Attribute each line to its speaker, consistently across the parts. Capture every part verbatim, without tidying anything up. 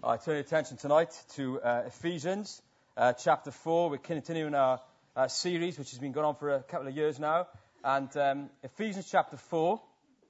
Speaker 1: I turn your attention tonight to uh, Ephesians uh, chapter four. We're continuing our uh, series, which has been going on for a couple of years now. And um, Ephesians chapter four,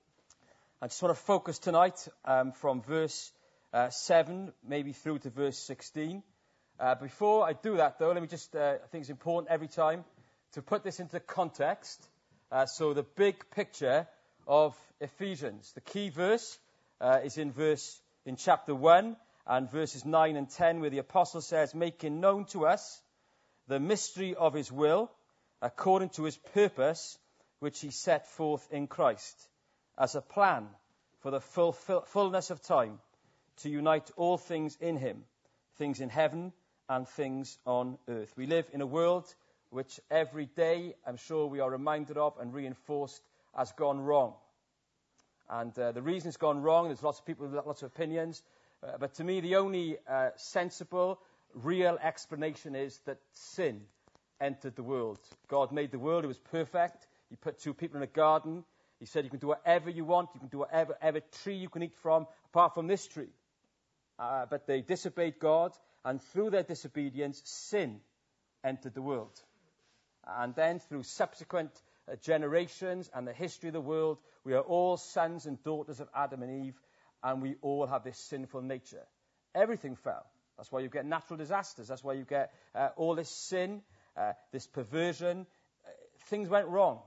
Speaker 1: I just want to focus tonight um, from verse uh, seven, maybe through to verse sixteen. Uh, before I do that, though, let me just, uh, I think it's important every time to put this into context. Uh, so the big picture of Ephesians. The key verse uh, is in verse in chapter one. And verses nine and ten, where the apostle says, making known to us the mystery of his will, according to his purpose, which he set forth in Christ, as a plan for the full, full, fullness of time, to unite all things in him, things in heaven and things on earth. We live in a world which every day, I'm sure we are reminded of and reinforced, has gone wrong. And uh, the reason it's gone wrong, there's lots of people with lots of opinions, Uh, but to me, the only uh, sensible, real explanation is that sin entered the world. God made the world. It was perfect. He put two people in a garden. He said you can do whatever you want. You can do whatever, whatever tree you can eat from, apart from this tree. Uh, but they disobeyed God, and through their disobedience, sin entered the world. And then through subsequent uh, generations and the history of the world, we are all sons and daughters of Adam and Eve, and we all have this sinful nature. Everything fell. That's why you get natural disasters. That's why you get uh, all this sin, uh, this perversion. Uh, things went wrong.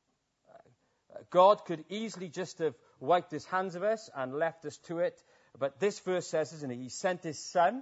Speaker 1: Uh, God could easily just have wiped his hands of us and left us to it. But this verse says, isn't it? He sent his son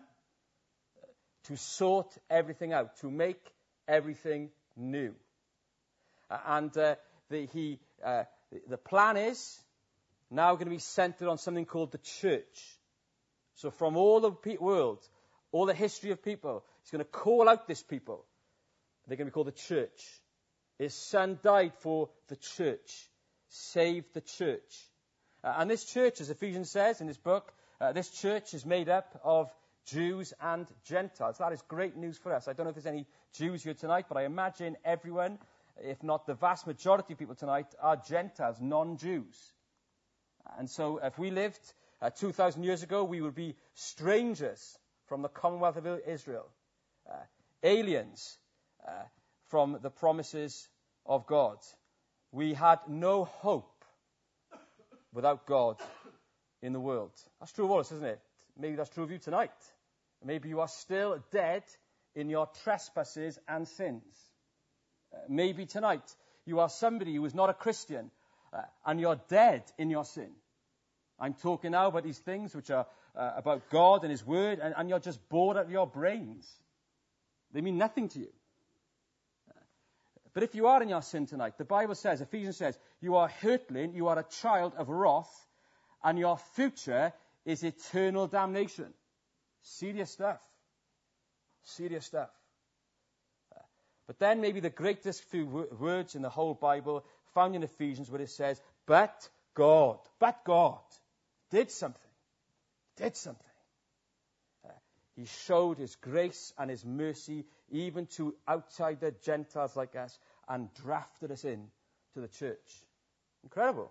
Speaker 1: to sort everything out, to make everything new. Uh, and uh, the, he, uh, the plan is now going to be centered on something called the church. So from all the pe- world, all the history of people, he's going to call out this people. They're going to be called the church. His son died for the church, saved the church. Uh, and this church, as Ephesians says in his book, uh, this church is made up of Jews and Gentiles. That is great news for us. I don't know if there's any Jews here tonight, but I imagine everyone, if not the vast majority of people tonight, are Gentiles, non-Jews. And so if we lived uh, two thousand years ago, we would be strangers from the Commonwealth of Israel, uh, aliens uh, from the promises of God. We had no hope without God in the world. That's true of all of us, isn't it? Maybe that's true of you tonight. Maybe you are still dead in your trespasses and sins. Uh, maybe tonight you are somebody who is not a Christian, Uh, and you're dead in your sin. I'm talking now about these things which are uh, about God and his word, and, and you're just bored out of your brains. They mean nothing to you. Uh, but if you are in your sin tonight, the Bible says, Ephesians says, you are hurtling, you are a child of wrath, and your future is eternal damnation. Serious stuff. Serious stuff. Uh, but then maybe the greatest few w- words in the whole Bible found in Ephesians, where it says, but God, but God did something, did something. Uh, he showed his grace and his mercy even to outsider Gentiles like us and drafted us in to the church. Incredible.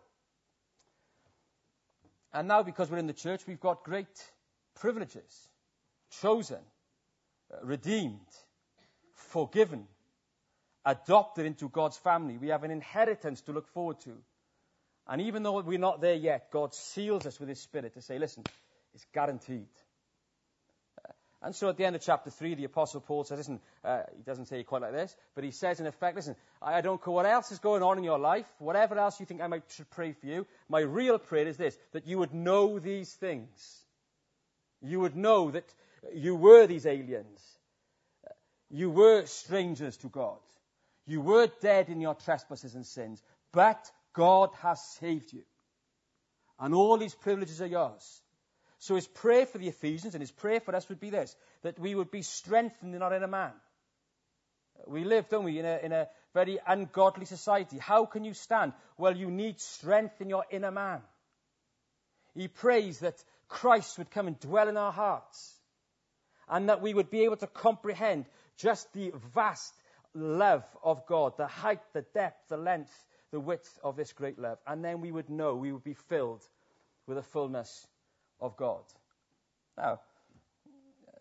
Speaker 1: And now, because we're in the church, we've got great privileges. Chosen, uh, redeemed, forgiven, adopted into God's family. We have an inheritance to look forward to. And even though we're not there yet, God seals us with his Spirit to say, listen, it's guaranteed. Uh, and so at the end of chapter three, the Apostle Paul says, listen, uh, he doesn't say it quite like this, but he says in effect, listen, I, I don't care what else is going on in your life, whatever else you think I might should pray for you, my real prayer is this, that you would know these things. You would know that you were these aliens. You were strangers to God. You were dead in your trespasses and sins, but God has saved you. And all these privileges are yours. So his prayer for the Ephesians and his prayer for us would be this, that we would be strengthened in our inner man. We live, don't we, in a, in a very ungodly society. How can you stand? Well, you need strength in your inner man. He prays that Christ would come and dwell in our hearts, and that we would be able to comprehend just the vast love of God, the height, the depth, the length, the width of this great love. And then we would know, we would be filled with the fullness of God. Now,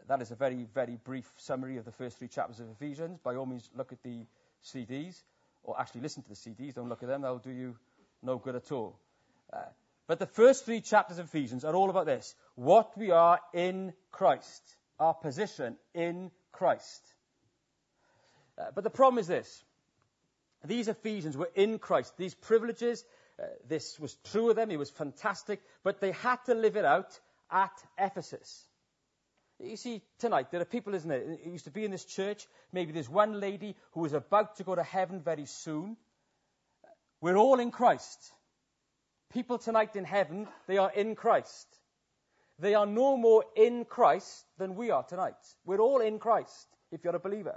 Speaker 1: that is a very, very brief summary of the first three chapters of Ephesians. By all means, look at the C Ds, or actually listen to the C Ds. Don't look at them. They'll do you no good at all. Uh, but the first three chapters of Ephesians are all about this. What we are in Christ. Our position in Christ. Uh, but the problem is this. These Ephesians were in Christ. These privileges, uh, this was true of them. It was fantastic. But they had to live it out at Ephesus. You see, tonight, there are people, isn't it? It used to be in this church. Maybe there's one lady who was about to go to heaven very soon. We're all in Christ. People tonight in heaven, they are in Christ. They are no more in Christ than we are tonight. We're all in Christ, if you're a believer.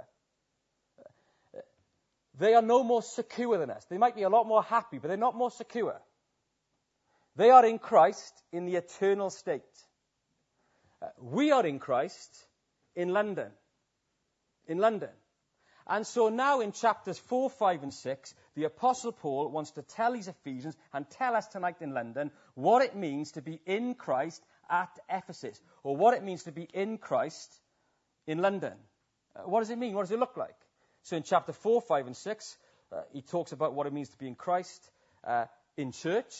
Speaker 1: They are no more secure than us. They might be a lot more happy, but they're not more secure. They are in Christ in the eternal state. Uh, we are in Christ in London. In London. And so now in chapters four, five, and six, the Apostle Paul wants to tell these Ephesians and tell us tonight in London what it means to be in Christ at Ephesus, or what it means to be in Christ in London. Uh, what does it mean? What does it look like? So in chapter four, five, and six, uh, he talks about what it means to be in Christ uh, in church,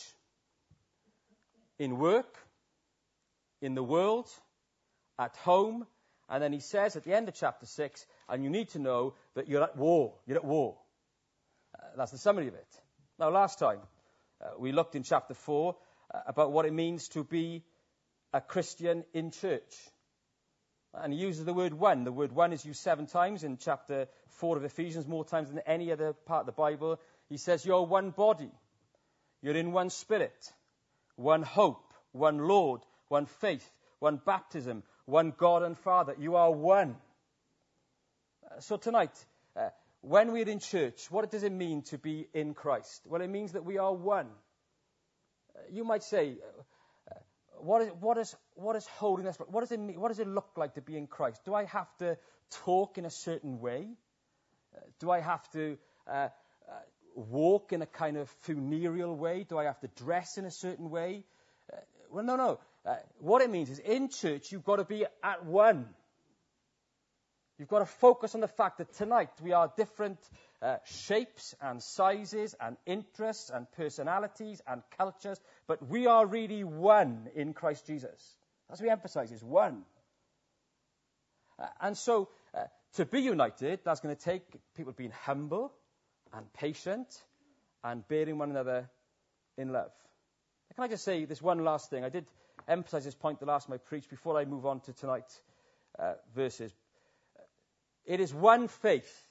Speaker 1: in work, in the world, at home, and then he says at the end of chapter six, and you need to know that you're at war. You're at war. Uh, that's the summary of it. Now, last time, uh, we looked in chapter four uh, about what it means to be a Christian in church. And he uses the word one. The word one is used seven times in chapter four of Ephesians, more times than any other part of the Bible. He says you're one body. You're in one spirit, one hope, one Lord, one faith, one baptism, one God and Father. You are one. Uh, so tonight, uh, when we're in church, what does it mean to be in Christ? Well, it means that we are one. Uh, you might say, uh, what is what is what is holiness? What does it mean? What does it look like to be in Christ? Do I have to talk in a certain way? Uh, do I have to uh, uh, walk in a kind of funereal way? Do I have to dress in a certain way? Uh, well, no, no. Uh, what it means is in church, you've got to be at one. You've got to focus on the fact that tonight we are different uh, shapes and sizes and interests and personalities and cultures, but we are really one in Christ Jesus. That's what we emphasize, is one. Uh, and so uh, to be united, that's going to take people being humble and patient and bearing one another in love. Can I just say this one last thing? I did emphasize this point the last time I preached before I move on to tonight's uh, verses. It is one faith.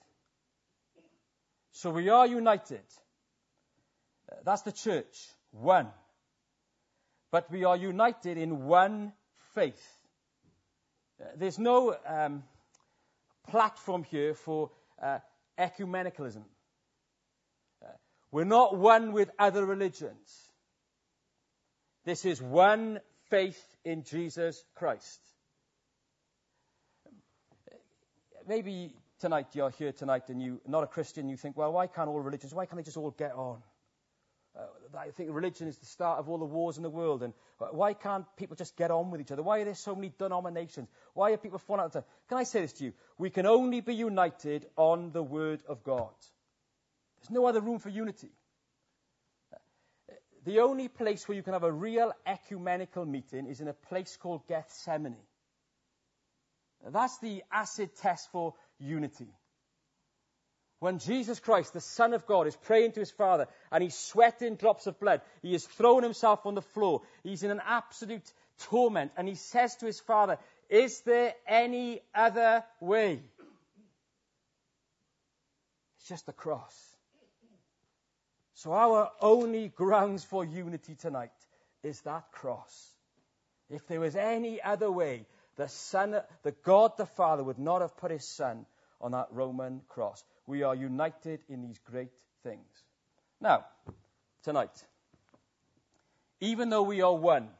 Speaker 1: So we are united. Uh, that's the church. One. But we are united in one faith. Uh, there's no um, platform here for uh, ecumenicalism. Uh, we're not one with other religions. This is one faith in Jesus Christ. Maybe tonight you're here tonight and you're not a Christian. You think, well, why can't all religions, why can't they just all get on? Uh, I think religion is the start of all the wars in the world. And why can't people just get on with each other? Why are there so many denominations? Why are people falling out of time? Can I say this to you? We can only be united on the Word of God. There's no other room for unity. The only place where you can have a real ecumenical meeting is in a place called Gethsemane. That's the acid test for unity. When Jesus Christ, the Son of God, is praying to his Father and he's sweating drops of blood, he has thrown himself on the floor, he's in an absolute torment, and he says to his Father, is there any other way? It's just the cross. So our only grounds for unity tonight is that cross. If there was any other way, the Son, the God the Father would not have put his Son on that Roman cross. We are united in these great things. Now, tonight, even though we are one,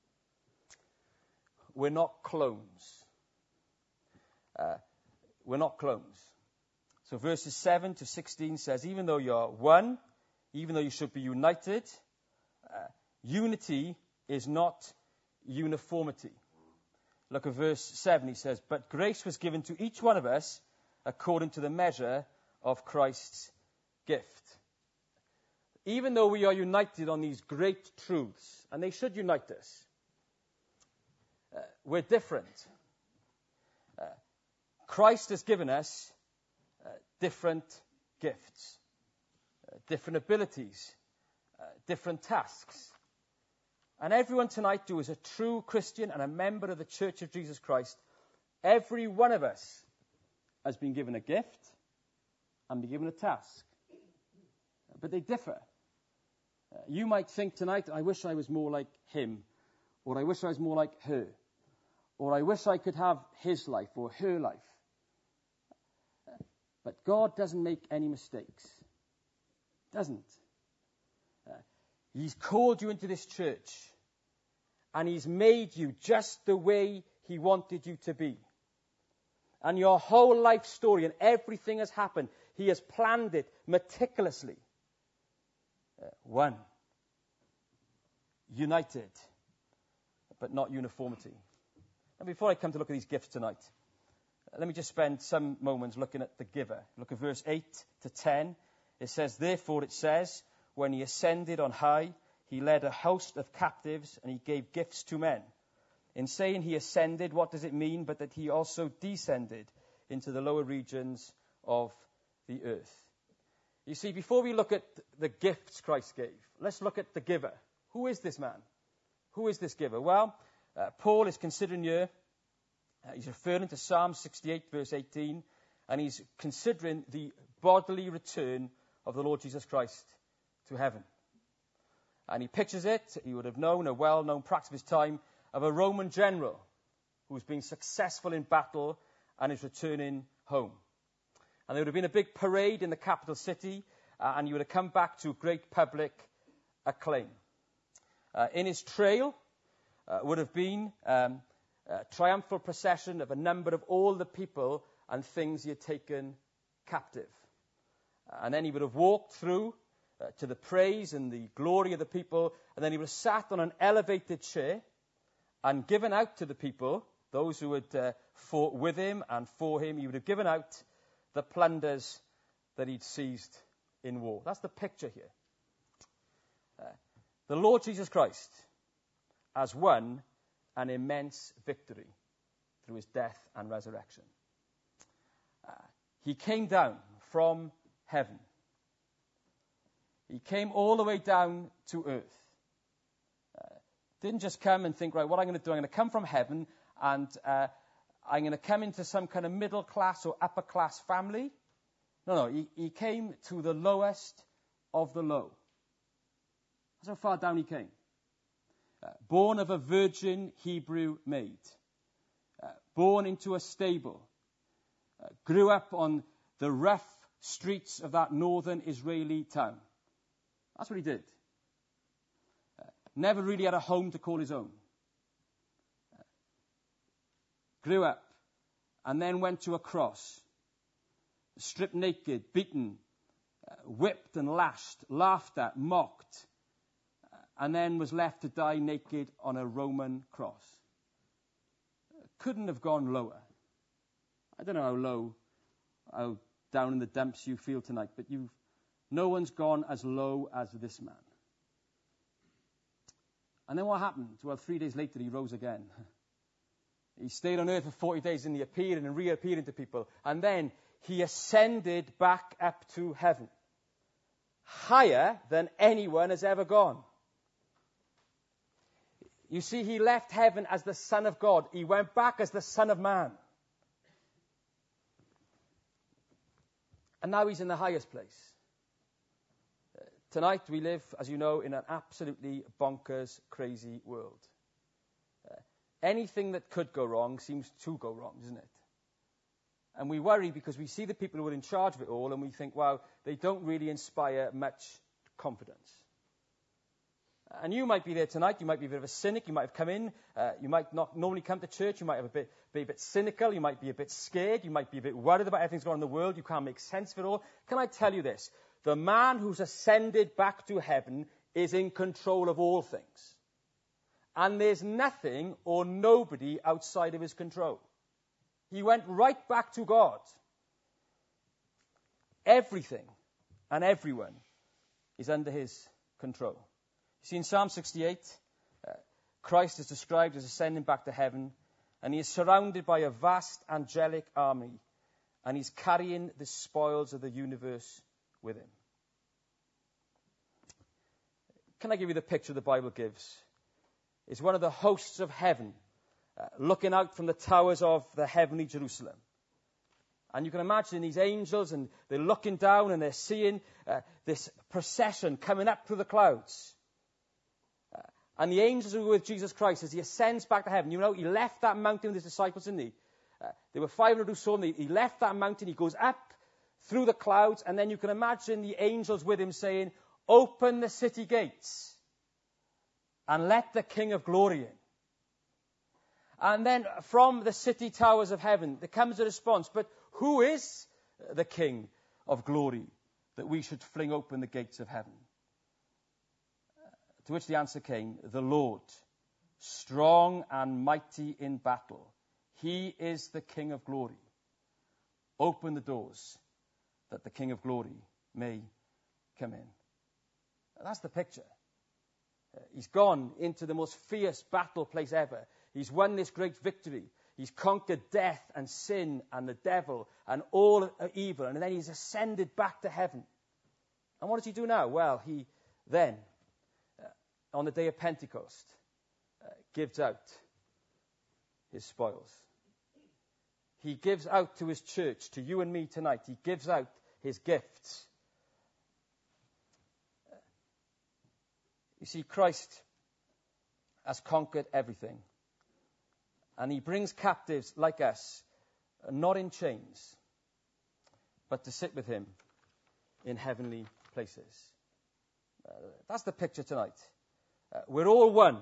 Speaker 1: we're not clones. Uh, we're not clones. So verses seven to sixteen says, even though you're one, even though you should be united, uh, unity is not uniformity. Look at verse seven. He says, but grace was given to each one of us according to the measure of Christ's gift. Even though we are united on these great truths, and they should unite us, uh, we're different. Uh, Christ has given us uh, different gifts, uh, different abilities, uh, different tasks. And everyone tonight who is a true Christian and a member of the Church of Jesus Christ, every one of us has been given a gift and been given a task. But they differ. Uh, you might think tonight, I wish I was more like him, or I wish I was more like her, or I wish I could have his life or her life. But God doesn't make any mistakes. Doesn't. Uh, he's called you into this church, and he's made you just the way he wanted you to be. And your whole life story and everything has happened. He has planned it meticulously. Uh, one. United, but not uniformity. And before I come to look at these gifts tonight, let me just spend some moments looking at the giver. Look at verse eight to ten. It says, therefore it says, when he ascended on high, he led a host of captives and he gave gifts to men. In saying he ascended, what does it mean but that he also descended into the lower regions of the earth? You see, before we look at the gifts Christ gave, let's look at the giver. Who is this man? Who is this giver? Well, uh, Paul is considering here, uh, he's referring to Psalm sixty-eight, verse eighteen, and he's considering the bodily return of the Lord Jesus Christ to heaven. And he pictures it, he would have known, a well-known practice of his time, of a Roman general who's been successful in battle and is returning home. And there would have been a big parade in the capital city, uh, and he would have come back to great public acclaim. Uh, in his trail uh, would have been um, a triumphal procession of a number of all the people and things he had taken captive. Uh, and then he would have walked through uh, to the praise and the glory of the people, and then he would have sat on an elevated chair and given out to the people, those who had uh, fought with him and for him, he would have given out the plunders that he'd seized in war. That's the picture here. Uh, the Lord Jesus Christ has won an immense victory through his death and resurrection. Uh, he came down from heaven. He came all the way down to earth. Uh, didn't just come and think, right, what I'm going to do, I'm going to come from heaven and uh, I'm going to come into some kind of middle class or upper class family. No, no, he, he came to the lowest of the low. That's how far down he came. Uh, born of a virgin Hebrew maid. Uh, born into a stable. Uh, grew up on the rough streets of that northern Israeli town. That's what he did. Uh, never really had a home to call his own. Uh, grew up and then went to a cross. Stripped naked, beaten, uh, whipped and lashed, laughed at, mocked, uh, and then was left to die naked on a Roman cross. Uh, couldn't have gone lower. I don't know how low, how down in the dumps you feel tonight, but you've, no one's gone as low as this man. And then what happened? Well, three days later he rose again. He stayed on earth for forty days and he appeared and reappeared to people. And then he ascended back up to heaven, higher than anyone has ever gone. You see, he left heaven as the Son of God. He went back as the Son of Man. And now he's in the highest place. Uh, tonight we live, as you know, in an absolutely bonkers, crazy world. Uh, anything that could go wrong seems to go wrong, doesn't it? And we worry because we see the people who are in charge of it all and we think, wow, they don't really inspire much confidence. And you might be there tonight, you might be a bit of a cynic, you might have come in, uh, you might not normally come to church, you might have a bit, be a bit cynical, you might be a bit scared, you might be a bit worried about everything that's going on in the world, you can't make sense of it all. Can I tell you this? The man who's ascended back to heaven is in control of all things. And there's nothing or nobody outside of his control. He went right back to God. Everything and everyone is under his control. You see, in Psalm sixty-eight, uh, Christ is described as ascending back to heaven, and he is surrounded by a vast angelic army, and he's carrying the spoils of the universe with him. Can I give you the picture the Bible gives? It's one of the hosts of heaven uh, looking out from the towers of the heavenly Jerusalem. And you can imagine these angels, and they're looking down and they're seeing uh, this procession coming up through the clouds. Uh, and the angels who were with Jesus Christ as he ascends back to heaven. You know, he left that mountain with his disciples, didn't he? Uh, there were five hundred who saw him. He left that mountain. He goes up through the clouds. And then you can imagine the angels with him saying, "Open the city gates and let the King of Glory in." And then from the city towers of heaven, there comes a response. But who is the King of Glory that we should fling open the gates of heaven? To which the answer came, the Lord, strong and mighty in battle. He is the King of Glory. Open the doors that the King of Glory may come in. That's the picture. He's gone into the most fierce battle place ever. He's won this great victory. He's conquered death and sin and the devil and all evil. And then he's ascended back to heaven. And what does he do now? Well, he then, uh, on the day of Pentecost, uh, gives out his spoils. He gives out to his church, to you and me tonight. He gives out his gifts. You see, Christ has conquered everything. And he brings captives like us, not in chains, but to sit with him in heavenly places. Uh, that's the picture tonight. Uh, we're all one.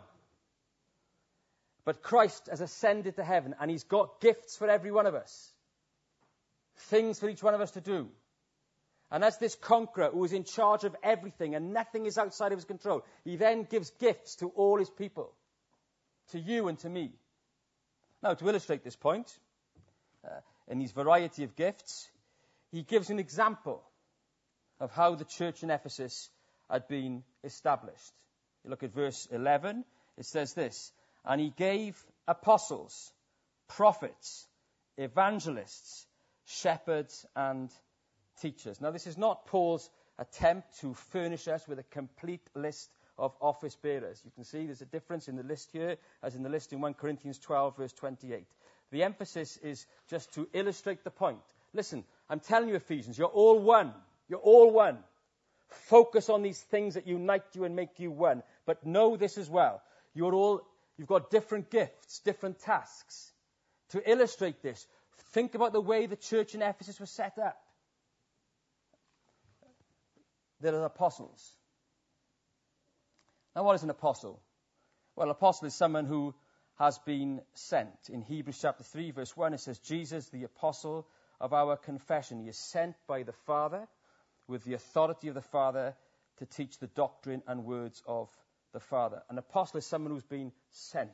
Speaker 1: But Christ has ascended to heaven, and he's got gifts for every one of us. Things for each one of us to do. And as this conqueror who is in charge of everything and nothing is outside of his control, he then gives gifts to all his people, to you and to me. Now, to illustrate this point, uh, in these variety of gifts, he gives an example of how the church in Ephesus had been established. You look at verse eleven, it says this, "And he gave apostles, prophets, evangelists, shepherds, and teachers." Now, this is not Paul's attempt to furnish us with a complete list of office bearers. You can see there's a difference in the list here as in the list in First Corinthians twelve, verse twenty-eight. The emphasis is just to illustrate the point. Listen, I'm telling you, Ephesians, you're all one. You're all one. Focus on these things that unite you and make you one. But know this as well. You're all, you've got different gifts, different tasks. To illustrate this, think about the way the church in Ephesus was set up. There are apostles. Now, what is an apostle? Well, an apostle is someone who has been sent. In Hebrews chapter three, verse one, it says, "Jesus, the apostle of our confession." He is sent by the Father with the authority of the Father to teach the doctrine and words of the Father. An apostle is someone who's been sent.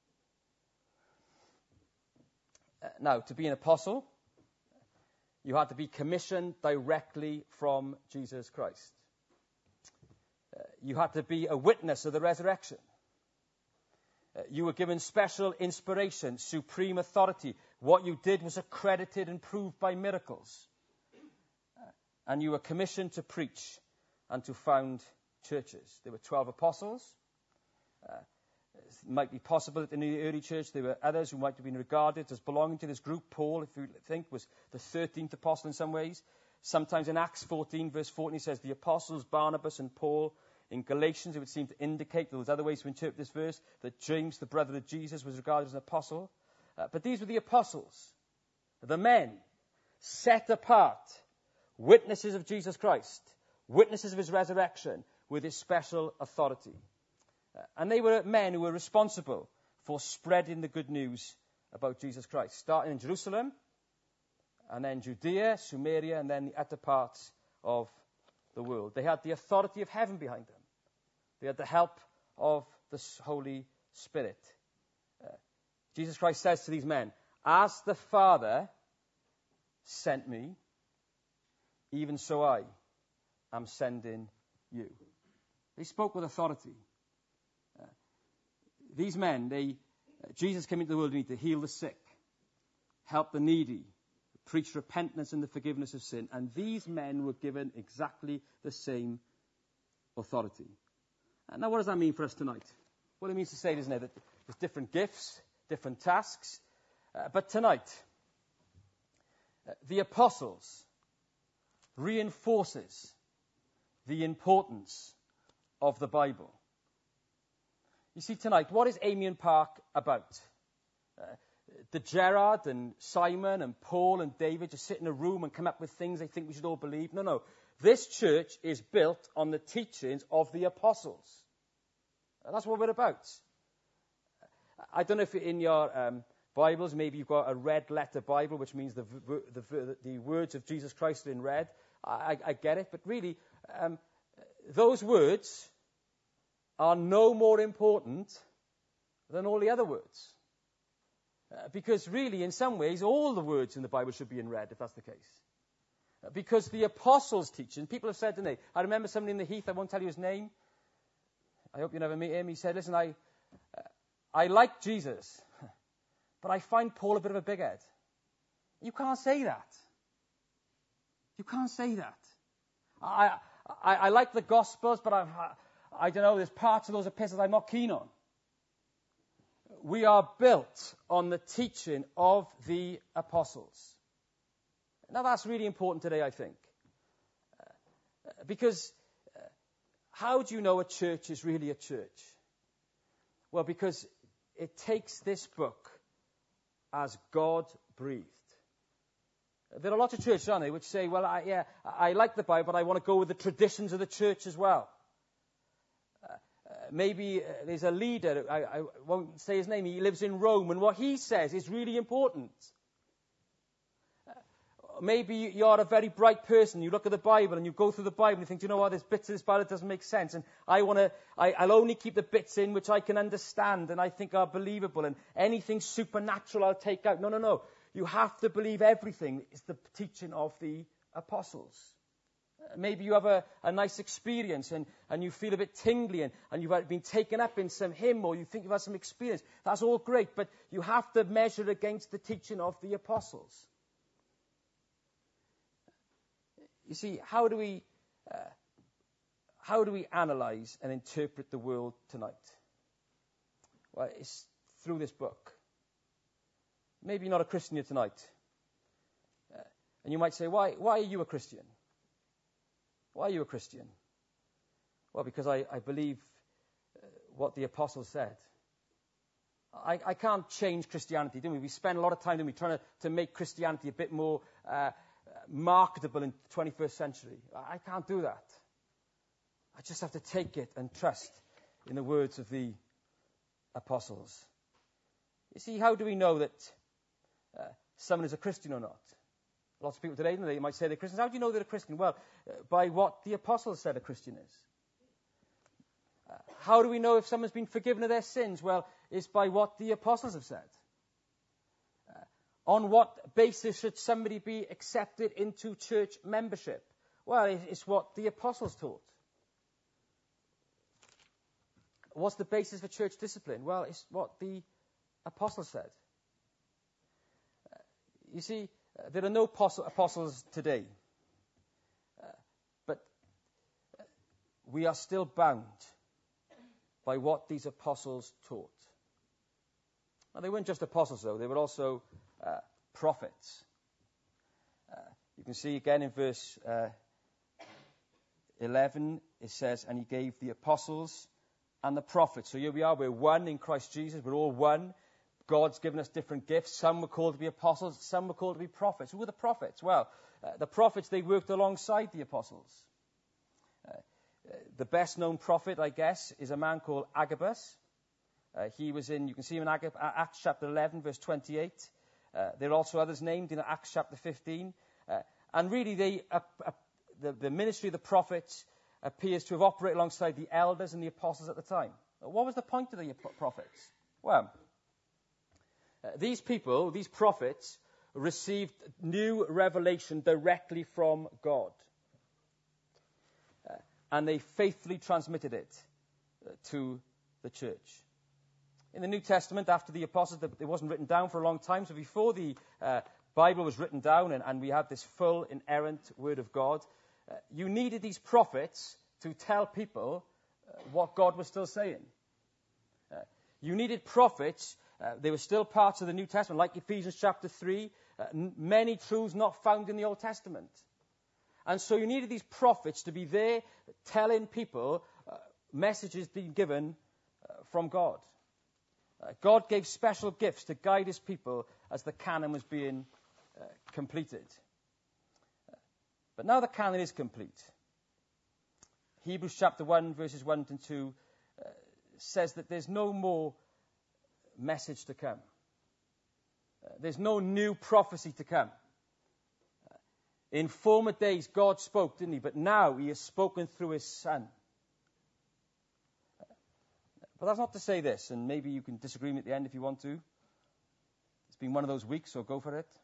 Speaker 1: Uh, now, to be an apostle, you had to be commissioned directly from Jesus Christ. Uh, you had to be a witness of the resurrection. Uh, you were given special inspiration, supreme authority. What you did was accredited and proved by miracles. Uh, and you were commissioned to preach and to found churches. There were twelve apostles. Uh, it might be possible that in the early church there were others who might have been regarded as belonging to this group. Paul, if you think, was the thirteenth apostle in some ways. Sometimes in Acts fourteen, verse fourteen, it says the apostles Barnabas and Paul. In Galatians, it would seem to indicate, there was other ways to interpret this verse, that James, the brother of Jesus, was regarded as an apostle. Uh, but these were the apostles, the men, set apart, witnesses of Jesus Christ, witnesses of his resurrection, with his special authority. Uh, and they were men who were responsible for spreading the good news about Jesus Christ, starting in Jerusalem, and then Judea, Samaria, and then the other parts of the world. They had the authority of heaven behind them. They had the help of the Holy Spirit. Uh, Jesus Christ says to these men, as the Father sent me, even so I am sending you. They spoke with authority. Uh, these men, they, uh, Jesus came into the world to heal the sick, help the needy, preach repentance and the forgiveness of sin. And these men were given exactly the same authority. And now what does that mean for us tonight? Well, it means to say, doesn't it, that there's different gifts, different tasks. Uh, but tonight, uh, the apostles reinforces the importance of the Bible. You see, tonight, what is Amiens Park about? Uh, Did Gerard and Simon and Paul and David just sit in a room and come up with things they think we should all believe? No, no. This church is built on the teachings of the apostles. That's what we're about. I don't know if in your um, Bibles, maybe you've got a red letter Bible, which means the, the, the, the words of Jesus Christ are in red. I, I get it. But really, um, those words are no more important than all the other words. Uh, because really, in some ways, all the words in the Bible should be in red, if that's the case. Uh, because the apostles' teaching, people have said, didn't they? I remember somebody in the Heath, I won't tell you his name. I hope you never meet him. He said, listen, I, uh, I like Jesus, but I find Paul a bit of a big head. You can't say that. You can't say that. I, I, I like the Gospels, but I've, I, I don't know, there's parts of those epistles I'm not keen on. We are built on the teaching of the apostles. Now that's really important today, I think. Uh, because uh, how do you know a church is really a church? Well, because it takes this book as God-breathed. There are lots of churches, aren't there, which say, well, I, yeah, I like the Bible, but I want to go with the traditions of the church as well. Uh, maybe uh, there's a leader, I, I won't say his name, he lives in Rome, and what he says is really important. Uh, maybe you're a very bright person, you look at the Bible and you go through the Bible and you think, you know what, there's bits of this Bible that doesn't make sense, and I want to, I'll only keep the bits in which I can understand and I think are believable, and anything supernatural I'll take out. No, no, no. You have to believe everything is the teaching of the apostles. Maybe you have a, a nice experience and, and you feel a bit tingly and, and you've been taken up in some hymn or you think you've had some experience. That's all great, but you have to measure against the teaching of the apostles. You see, how do we uh, how do we analyze and interpret the world tonight? Well, it's through this book. Maybe you're not a Christian here tonight. Uh, and you might say, why, why are you a Christian? Why are you a Christian? Well, because I, I believe uh, what the apostles said. I, I can't change Christianity, do we? We spend a lot of time, don't we, trying to, to make Christianity a bit more uh, marketable in the twenty-first century. I, I can't do that. I just have to take it and trust in the words of the apostles. You see, how do we know that uh, someone is a Christian or not? Lots of people today, they might say they're Christians. How do you know they're a Christian? Well, uh, by what the apostles said a Christian is. Uh, how do we know if someone's been forgiven of their sins? Well, it's by what the apostles have said. Uh, on what basis should somebody be accepted into church membership? Well, it's what the apostles taught. What's the basis for church discipline? Well, it's what the apostles said. Uh, you see, uh, there are no apostle, apostles today. Uh, but uh, we are still bound by what these apostles taught. Now, they weren't just apostles, though. They were also uh, prophets. Uh, you can see again in verse uh, eleven, it says, and he gave the apostles and the prophets. So here we are, we're one in Christ Jesus, we're all one. God's given us different gifts. Some were called to be apostles, some were called to be prophets. Who were the prophets? Well, uh, the prophets, they worked alongside the apostles. Uh, uh, the best known prophet, I guess, is a man called Agabus. Uh, he was in, you can see him in Agab- Acts chapter eleven, verse twenty-eight. Uh, there are also others named in Acts chapter fifteen. Uh, and really, they, uh, uh, the, the ministry of the prophets appears to have operated alongside the elders and the apostles at the time. What was the point of the prophets? Well, uh, these people, these prophets, received new revelation directly from God. Uh, and they faithfully transmitted it uh, to the church. In the New Testament, after the apostles, it wasn't written down for a long time. So before the uh, Bible was written down and, and we had this full, inerrant Word of God, uh, you needed these prophets to tell people uh, what God was still saying. Uh, you needed prophets. Uh, they were still parts of the New Testament, like Ephesians chapter three. Uh, n- many truths not found in the Old Testament. And so you needed these prophets to be there telling people uh, messages being given uh, from God. Uh, God gave special gifts to guide his people as the canon was being uh, completed. Uh, but now the canon is complete. Hebrews chapter one, verses one and two uh, says that there's no more message to come. Uh, there's no new prophecy to come. Uh, in former days, God spoke, didn't he? But now he has spoken through his Son. But that's not to say this, and maybe you can disagree with me at the end if you want to. It's been one of those weeks, so go for it.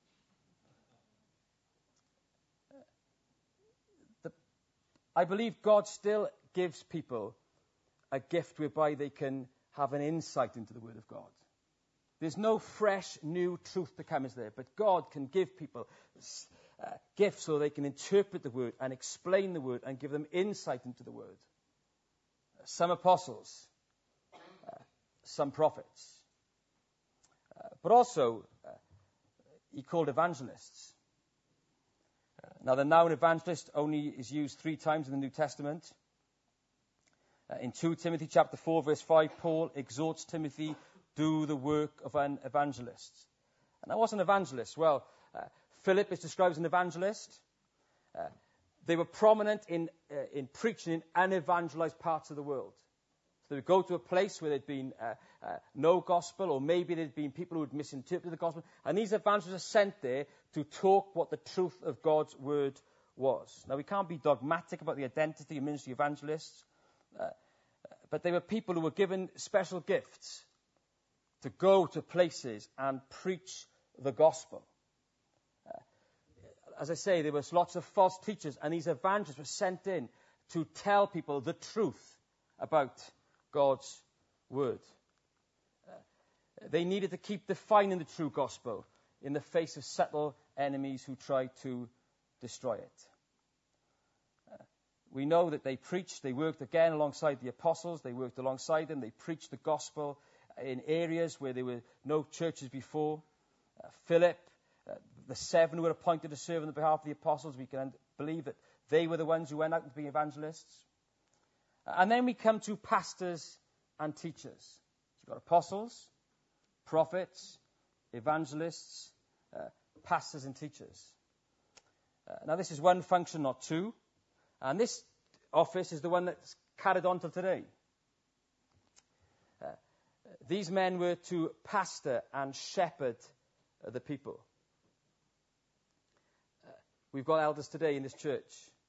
Speaker 1: The, I believe God still gives people a gift whereby they can have an insight into the Word of God. There's no fresh, new truth to come, is there? But God can give people uh, gifts so they can interpret the Word and explain the Word and give them insight into the Word. Some apostles, uh, some prophets. Uh, but also, uh, he called evangelists. Uh, now, the noun evangelist only is used three times in the New Testament. Uh, in Second Timothy chapter four, verse five, Paul exhorts Timothy, do the work of an evangelist. And now, what's an evangelist? Well, uh, Philip is described as an evangelist. Uh, they were prominent in, uh, in preaching in unevangelized parts of the world. So they would go to a place where there'd been uh, uh, no gospel, or maybe there'd been people who had misinterpreted the gospel. And these evangelists are sent there to talk what the truth of God's word was. Now, we can't be dogmatic about the identity of ministry evangelists, uh, but they were people who were given special gifts to go to places and preach the gospel. Uh, as I say, there was lots of false teachers, and these evangelists were sent in to tell people the truth about God's word. Uh, they needed to keep defining the true gospel in the face of subtle enemies who tried to destroy it. Uh, we know that they preached, they worked again alongside the apostles, they worked alongside them, they preached the gospel in areas where there were no churches before. Uh, Philip, uh, the seven who were appointed to serve on the behalf of the apostles, we can believe that they were the ones who went out to be evangelists. And then we come to pastors and teachers. So you've got apostles, prophets, evangelists, uh, pastors and teachers. Uh, now this is one function, not two. And this office is the one that's carried on till today. Uh, these men were to pastor and shepherd uh, the people. Uh, we've got elders today in this church.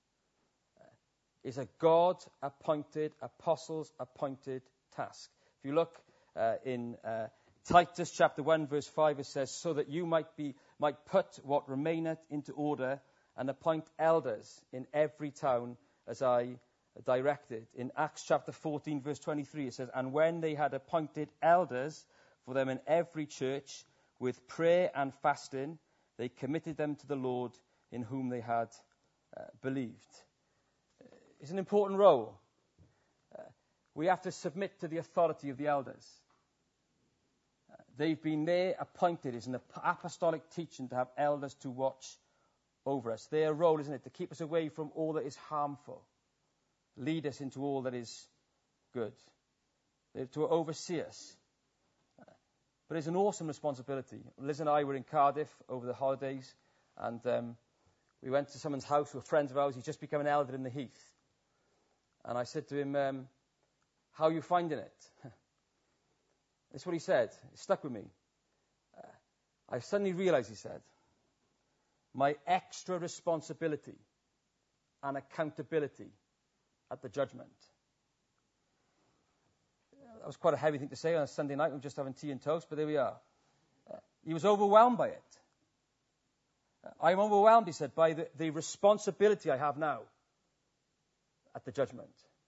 Speaker 1: Is a God-appointed, apostles-appointed task. If you look uh, in uh, Titus chapter one, verse five, it says, so that you might be might put what remaineth into order and appoint elders in every town as I directed. In Acts chapter fourteen, verse twenty-three, it says, and when they had appointed elders for them in every church, with prayer and fasting, they committed them to the Lord in whom they had uh, believed. It's an important role. Uh, we have to submit to the authority of the elders. Uh, they've been there appointed as an apostolic teaching to have elders to watch over us. Their role, isn't it, to keep us away from all that is harmful, lead us into all that is good. They're to oversee us. Uh, but it's an awesome responsibility. Liz and I were in Cardiff over the holidays, and um, we went to someone's house who were friends of ours. He's just become an elder in the Heath. And I said to him, um, how are you finding it? That's what he said. It stuck with me. Uh, I suddenly realized, he said, my extra responsibility and accountability at the judgment. that was quite a heavy thing to say on a Sunday night. We're just having tea and toast, but there we are. Uh, he was overwhelmed by it. Uh, I'm overwhelmed, he said, by the, the responsibility I have now at the judgment.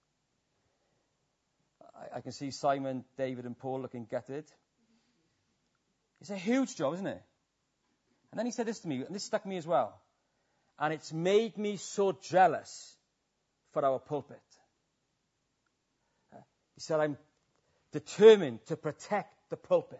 Speaker 1: I, I can see Simon, David, and Paul looking gutted. It's a huge job, isn't it? And then he said this to me, and this stuck me as well. And it's made me so jealous for our pulpit. Uh, he said, I'm determined to protect the pulpit.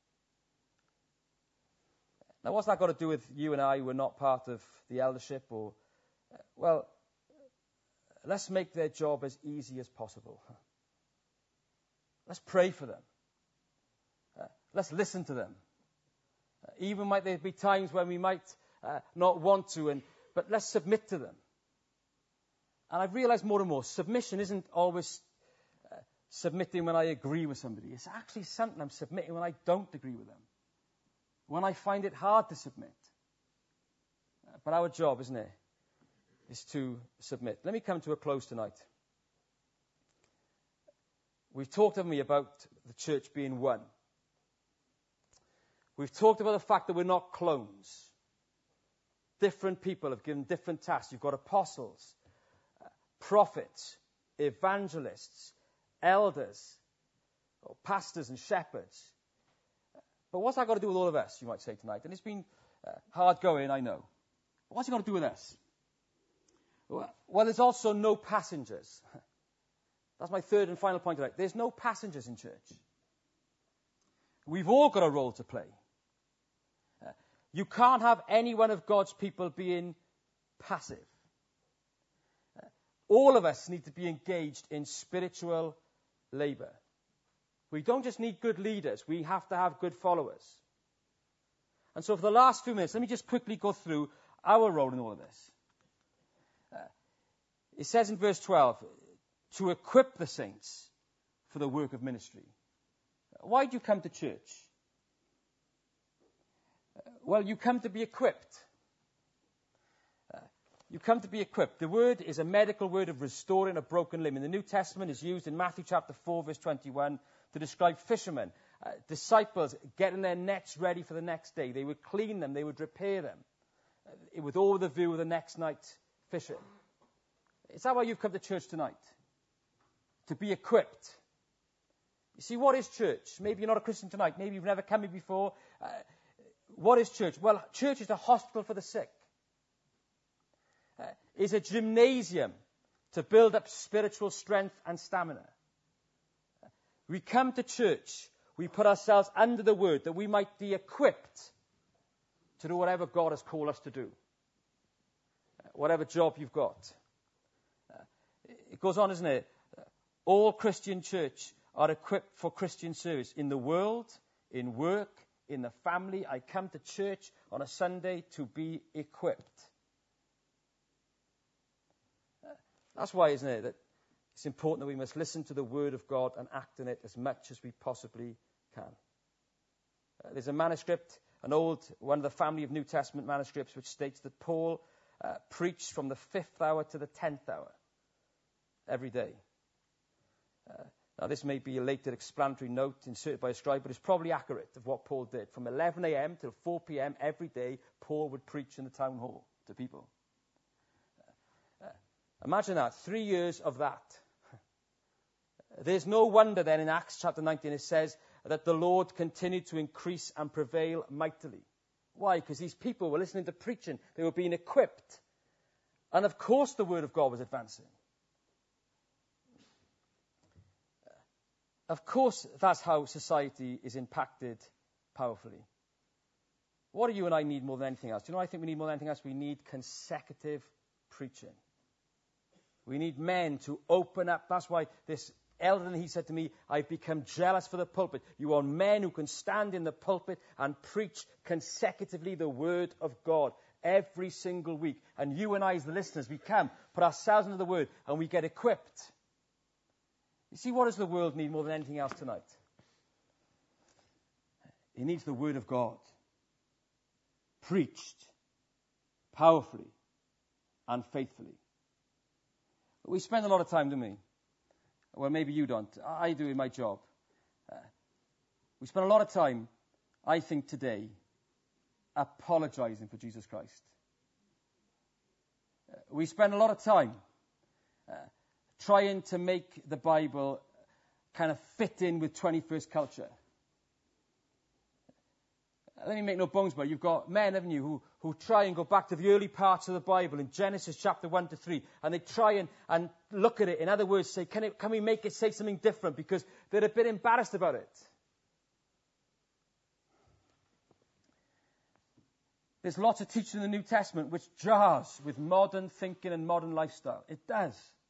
Speaker 1: Now, what's that got to do with you and I who are not part of the eldership? Or, uh, well, let's make their job as easy as possible. Let's pray for them. Uh, let's listen to them. Uh, even might there be times when we might uh, not want to, and but let's submit to them. And I've realized more and more, submission isn't always uh, submitting when I agree with somebody. It's actually something I'm submitting when I don't agree with them. When I find it hard to submit. Uh, but our job, isn't it, is to submit. Let me come to a close tonight. We've talked to me about the church being one. We've talked about the fact that we're not clones. Different people have given different tasks. You've got apostles, uh, prophets, evangelists, elders, or pastors and shepherds. But what's that got to do with all of us, you might say tonight? And it's been uh, hard going, I know. But what's it got to do with us? Well, well, there's also no passengers. That's my third and final point tonight. There's no passengers in church. We've all got a role to play. Uh, you can't have any one of God's people being passive. Uh, all of us need to be engaged in spiritual labor. We don't just need good leaders. We have to have good followers. And so for the last few minutes, let me just quickly go through our role in all of this. Uh, it says in verse twelve, to equip the saints for the work of ministry. Why do you come to church? Uh, well, you come to be equipped. Uh, you come to be equipped. The word is a medical word of restoring a broken limb. In the New Testament, is used in Matthew chapter four, verse twenty-one, to describe fishermen, uh, disciples getting their nets ready for the next day. They would clean them, they would repair them, uh, with all the view of the next night fishing. Is that why you've come to church tonight? To be equipped. You see, what is church? Maybe you're not a Christian tonight. Maybe you've never come here before. Uh, what is church? Well, church is a hospital for the sick. Uh, it's a gymnasium to build up spiritual strength and stamina. Uh, we come to church. We put ourselves under the word that we might be equipped to do whatever God has called us to do. Uh, whatever job you've got. Uh, it goes on, isn't it? All Christian church are equipped for Christian service in the world, in work, in the family. I come to church on a Sunday to be equipped. That's why, isn't it, that it's important that we must listen to the Word of God and act on it as much as we possibly can. Uh, there's a manuscript, an old, one of the family of New Testament manuscripts, which states that Paul uh, preached from the fifth hour to the tenth hour every day. Uh, now, this may be a later explanatory note inserted by a scribe, but it's probably accurate of what Paul did. From eleven a.m. till four p.m. every day, Paul would preach in the town hall to people. Uh, uh, imagine that, three years of that. There's no wonder then in Acts chapter nineteen it says that the Lord continued to increase and prevail mightily. Why? Because these people were listening to preaching. They were being equipped. And of course the word of God was advancing. Of course, that's how society is impacted powerfully. What do you and I need more than anything else? Do you know what I think we need more than anything else? We need consecutive preaching. We need men to open up. That's why this elder, he said to me, I've become jealous for the pulpit. You want men who can stand in the pulpit and preach consecutively the word of God every single week. And you and I, as the listeners, we come, put ourselves into the word, and we get equipped. You see, what does the world need more than anything else tonight? It needs the word of God. Preached powerfully and faithfully. We spend a lot of time, don't we? Well, maybe you don't. I do in my job. We spend a lot of time, I think today, apologizing for Jesus Christ. Uh, we spend a lot of time uh, trying to make the Bible kind of fit in with twenty-first culture. Let me make no bones about it. You've got men, haven't you, who, who try and go back to the early parts of the Bible in Genesis chapter one to three, and they try and, and look at it. In other words, say, can, it, can we make it say something different? Because they're a bit embarrassed about it. There's lots of teaching in the New Testament which jars with modern thinking and modern lifestyle. It does.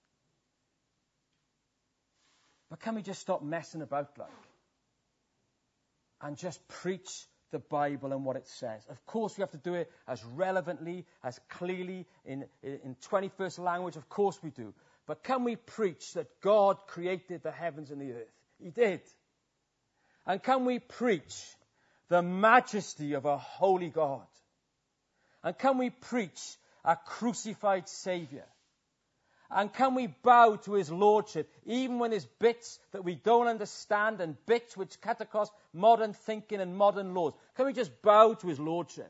Speaker 1: But can we just stop messing about like and just preach the Bible and what it says? Of course, we have to do it as relevantly, as clearly, in, in twenty-first language. Of course we do. But can we preach that God created the heavens and the earth? He did. And can we preach the majesty of a holy God? And can we preach a crucified Savior? And can we bow to his lordship, even when there's bits that we don't understand and bits which cut across modern thinking and modern laws? Can we just bow to his lordship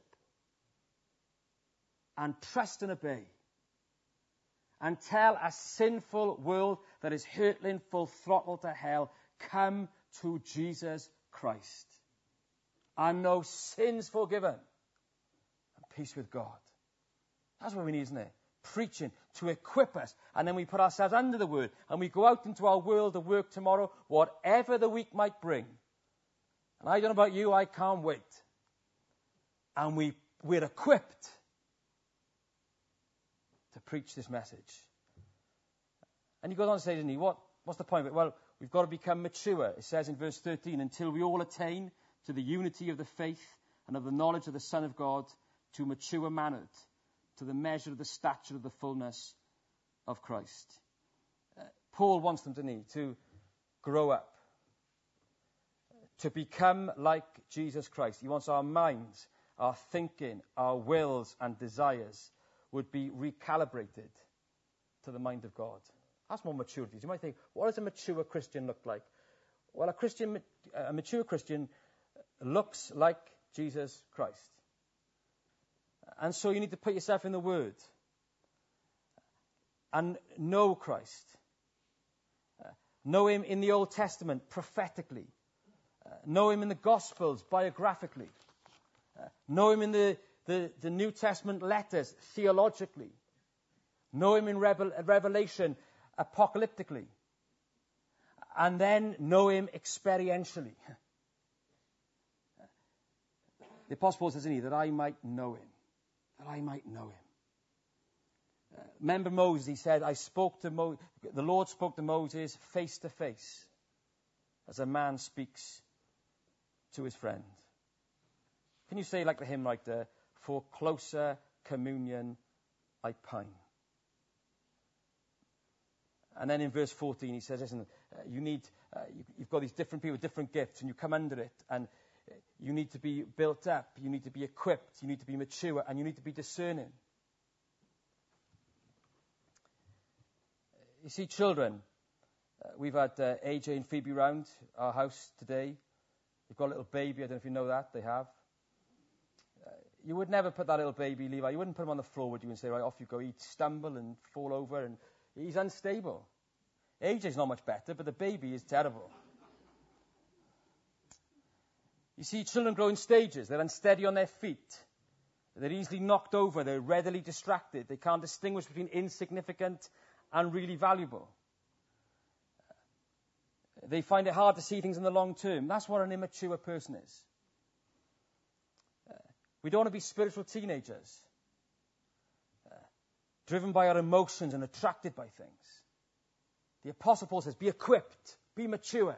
Speaker 1: and trust and obey and tell a sinful world that is hurtling full throttle to hell, come to Jesus Christ and know sins forgiven and peace with God? That's what we need, isn't it? Preaching to equip us, and then we put ourselves under the word and we go out into our world of work tomorrow, whatever the week might bring. And I don't know about you, I can't wait. And we, we're equipped to preach this message. And he goes on to say, doesn't he, what, what's the point of it? Well, we've got to become mature. It says in verse thirteen, until we all attain to the unity of the faith and of the knowledge of the Son of God, to mature manhood, to the measure of the stature of the fullness of Christ. Uh, Paul wants them, doesn't he, to grow up, to become like Jesus Christ. He wants our minds, our thinking, our wills and desires would be recalibrated to the mind of God. That's more maturity. You might think, what does a mature Christian look like? Well, a Christian, a mature Christian looks like Jesus Christ. And so you need to put yourself in the Word and know Christ. Uh, know him in the Old Testament prophetically. Uh, know him in the Gospels biographically. Uh, know him in the, the, the New Testament letters theologically. Know him in Revel- Revelation apocalyptically. And then know him experientially. The Apostle Paul says, isn't he, that I might know him. That I might know him. Uh, remember Moses, he said, I spoke to Mo- the Lord spoke to Moses face to face, as a man speaks to his friend. Can you say like the hymn right there, for closer communion I pine? And then in verse fourteen he says, listen, uh, you need, uh, you, you've got these different people with different gifts, and you come under it, and you need to be built up, you need to be equipped, you need to be mature, and you need to be discerning. You see, children, uh, we've had uh, A J and Phoebe round our house today. They've got a little baby, I don't know if you know that, they have. Uh, you would never put that little baby, Levi, you wouldn't put him on the floor, would you, and say, right, off you go. He'd stumble and fall over, and he's unstable. A J's not much better, but the baby is terrible. You see, children grow in stages. They're unsteady on their feet. They're easily knocked over. They're readily distracted. They can't distinguish between insignificant and really valuable. They find it hard to see things in the long term. That's what an immature person is. We don't want to be spiritual teenagers, driven by our emotions and attracted by things. The Apostle Paul says, be equipped, be mature.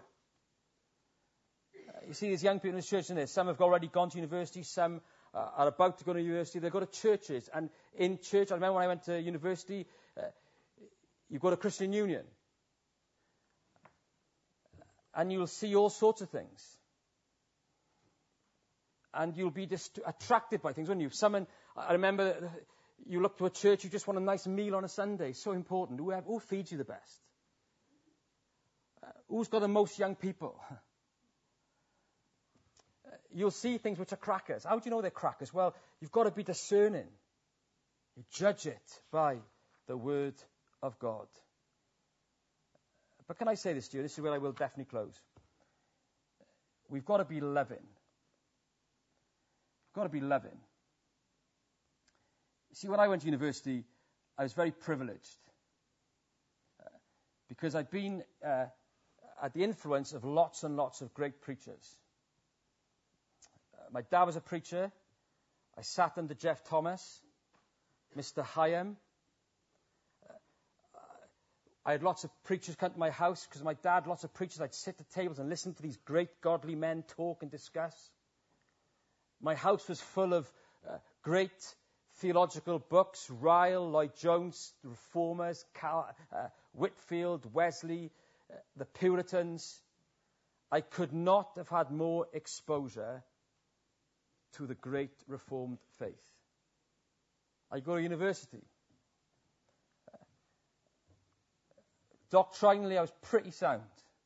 Speaker 1: You see these young people in the church in this. Some have already gone to university. Some uh, are about to go to university. They go to churches. And in church, I remember when I went to university, uh, you go to Christian Union. And you'll see all sorts of things. And you'll be dist- attracted by things, won't you? Someone, I remember you look to a church, you just want a nice meal on a Sunday. So important. Who, have, who feeds you the best? Uh, who's got the most young people? you'll see things which are crackers. How do you know they're crackers? Well, you've got to be discerning. You judge it by the word of God. But can I say this to you? This is where I will definitely close. We've got to be loving. We've got to be loving. You see, when I went to university, I was very privileged. Uh, because I'd been uh, at the influence of lots and lots of great preachers. Uh, my dad was a preacher. I sat under Jeff Thomas, Mister Hyam. Uh, I had lots of preachers come to my house because my dad had lots of preachers. I'd sit at tables and listen to these great godly men talk and discuss. My house was full of uh, great theological books, Ryle, Lloyd Jones, the Reformers, Cal, uh, Whitfield, Wesley, uh, the Puritans. I could not have had more exposure to the great Reformed faith. I go to university. Uh, doctrinally, I was pretty sound.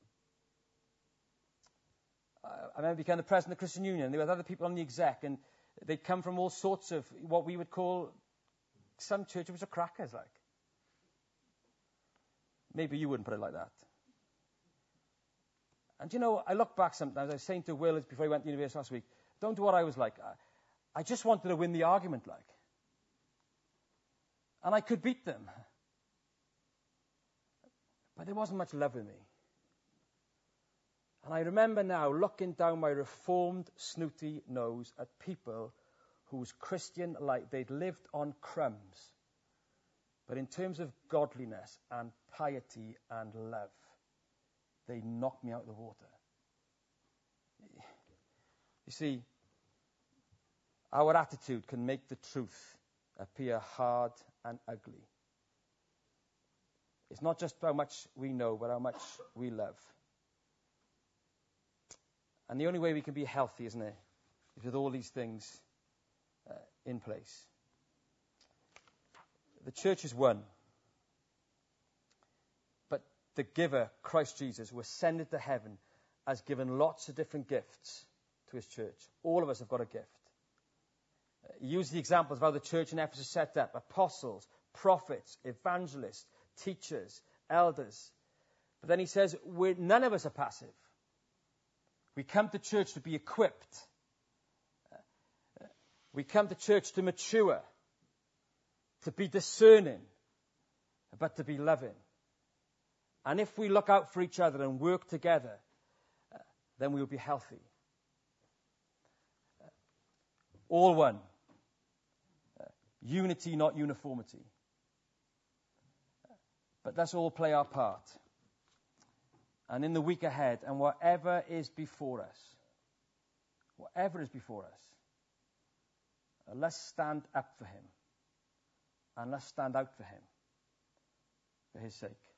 Speaker 1: Uh, I remember becoming the president of the Christian Union. There were other people on the exec, and they'd come from all sorts of what we would call some churches which are crackers, like. Maybe you wouldn't put it like that. And you know, I look back sometimes. I was saying to Will before he went to university last week, don't do what I was like. I, I just wanted to win the argument, like. And I could beat them. But there wasn't much love in me. And I remember now looking down my reformed, snooty nose at people whose Christian life, they'd lived on crumbs. But in terms of godliness and piety and love, they knocked me out of the water. You see, our attitude can make the truth appear hard and ugly. It's not just how much we know, but how much we love. And the only way we can be healthy, isn't it, is with all these things uh, in place. The church is one. But the giver, Christ Jesus, who ascended to heaven, has given lots of different gifts to his church. All of us have got a gift. Uh, he used the examples of how the church in Ephesus set up: apostles, prophets, evangelists, teachers, elders. But then he says, we're, none of us are passive. We come to church to be equipped. Uh, we come to church to mature, to be discerning, but to be loving. And if we look out for each other and work together, uh, then we will be healthy. Uh, all one. Uh, unity, not uniformity. Uh, but let's all play our part. And in the week ahead, and whatever is before us, whatever is before us, uh, let's stand up for him. And let's stand out for him, for his sake.